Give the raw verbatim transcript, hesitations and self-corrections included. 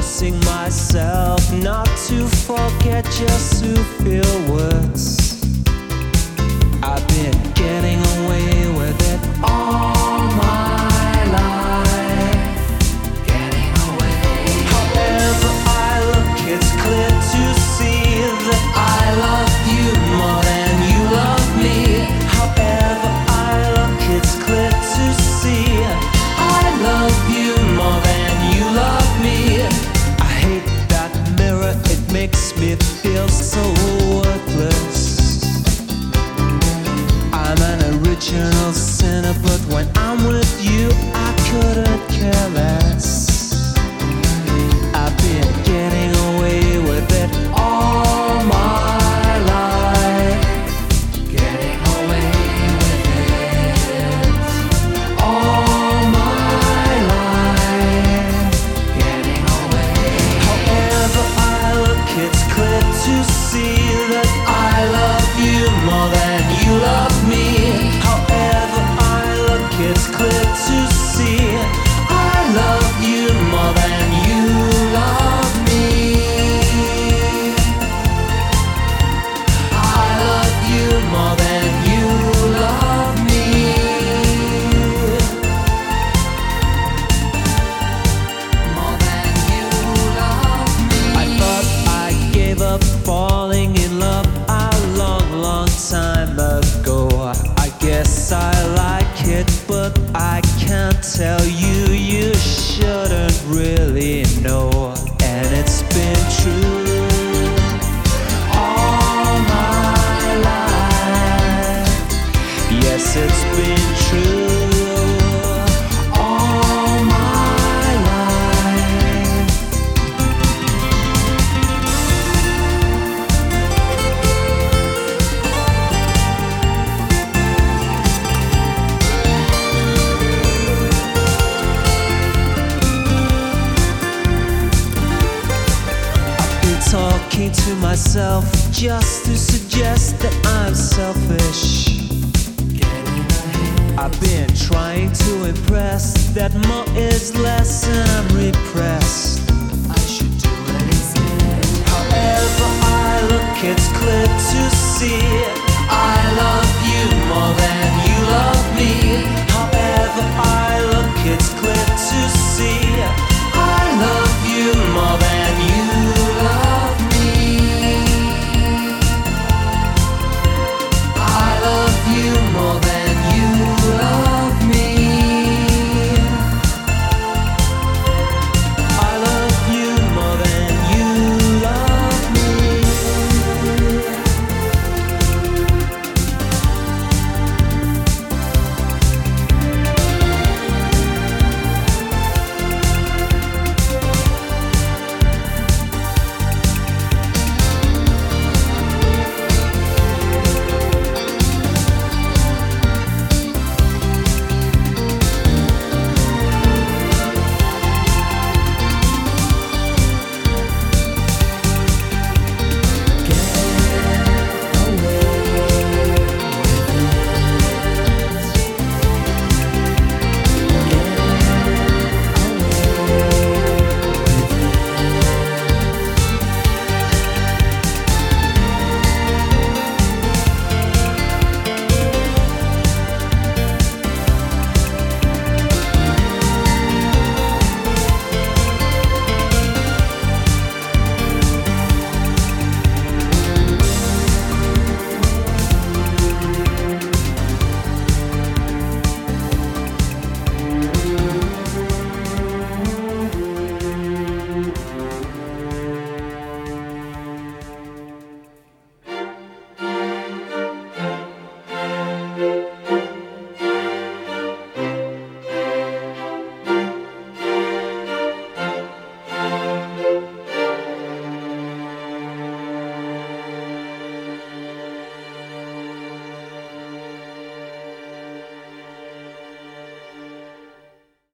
forcing myself not to forget, just to feel words. I've been getting away with it all my life. Getting away. However I look, it's clear to see that I love you more than you love me. However I look, it's clear to see I love you more than you love me. I hate that mirror, it makes me feel so worthless. I'm an original sinner, but when I'm with you, I couldn't care less. I've been getting away with it all my life. Getting away with it all my life. Getting away. However I look, it's clear to see that I love you more than you love me. However I look, it's clear to see I love you more than you love me. I love you more than you love me. More than you love me. I thought I gave up falling in love a long, long time ago. I guess I like it, but I can't tell you. You shouldn't really know. And it's been true all my life. Yes, it's been true all my life. Talking to myself just to suggest that I'm selfish. I've been trying to impress that more is less and I'm repressed. I should do it instead. However I look, it's clear to see